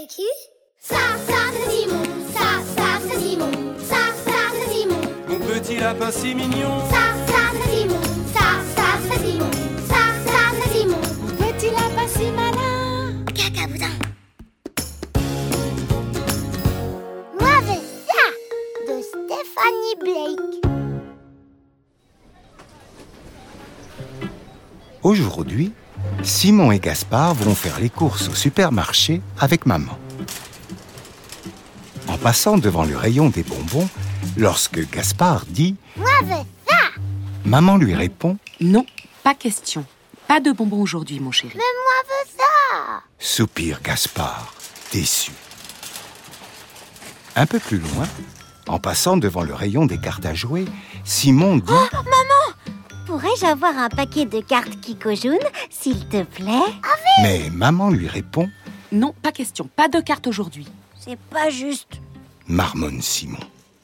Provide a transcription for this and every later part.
c'est qui? Ça c'est Simon. Ça c'est Simon. Ça c'est Simon. Mon petit lapin si mignon. Ça c'est Simon. Ça c'est Simon. Ça c'est Simon. Mon petit lapin si malin. Cacaboudin. Moi c'est ça de Stéphanie Blake. Aujourd'hui, Simon et Gaspard vont faire les courses au supermarché avec maman. En passant devant le rayon des bonbons, lorsque Gaspard dit « Moi veux ça !» maman lui répond « Non, pas question. Pas de bonbons aujourd'hui, mon chéri. » « Mais moi veux ça !» soupire Gaspard, déçu. Un peu plus loin, en passant devant le rayon des cartes à jouer, Simon dit « Maman, pourrais-je avoir un paquet de cartes Kiko jaune, s'il te plaît ?» Mais maman lui répond « Non, pas question. Pas de cartes aujourd'hui. » C'est pas juste. Marmonne Simon.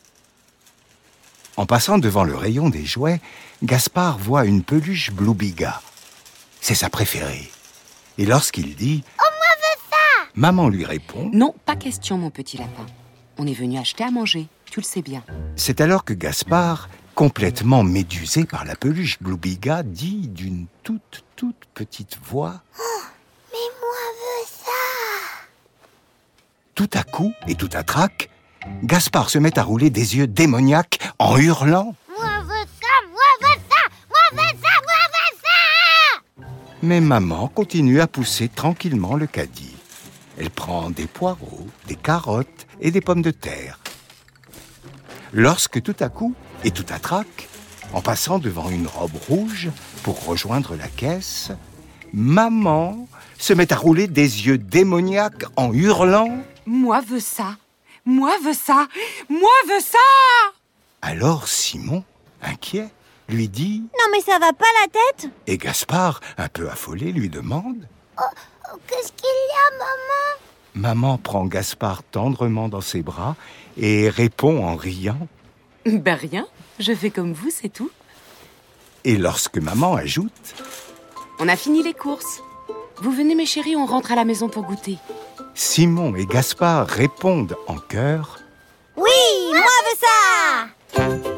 En passant devant le rayon des jouets, Gaspard voit une peluche Bluebiga. C'est sa préférée. Et lorsqu'il dit « Oh, moi veux ça !» maman lui répond Non, pas question, mon petit lapin. On est venu acheter à manger, tu le sais bien. C'est alors que Gaspard, complètement médusé par la peluche Bluebiga, dit d'une toute petite voix « Mais moi veux ça !» Tout à coup, et tout à trac, Gaspard se met à rouler des yeux démoniaques en hurlant « Moi veux ça, moi veux ça, moi veux ça, moi veux ça !» Mais maman continue à pousser tranquillement le caddie. Elle prend des poireaux, des carottes et des pommes de terre. Lorsque tout à coup, et tout à trac, en passant devant une robe rouge pour rejoindre la caisse, maman se met à rouler des yeux démoniaques en hurlant « Moi veux ça. Moi veux ça. Moi veux ça !» Alors Simon, inquiet, lui dit Non mais ça va pas la tête? et Gaspard, un peu affolé, lui demande Qu'est-ce qu'il y a, maman? Maman prend Gaspard tendrement dans ses bras et répond en riant. Ben rien, je fais comme vous, c'est tout. Et lorsque maman ajoute On a fini les courses. Vous venez mes chéris, on rentre à la maison pour goûter. Simon et Gaspard répondent en chœur. Oui, moi veux ça!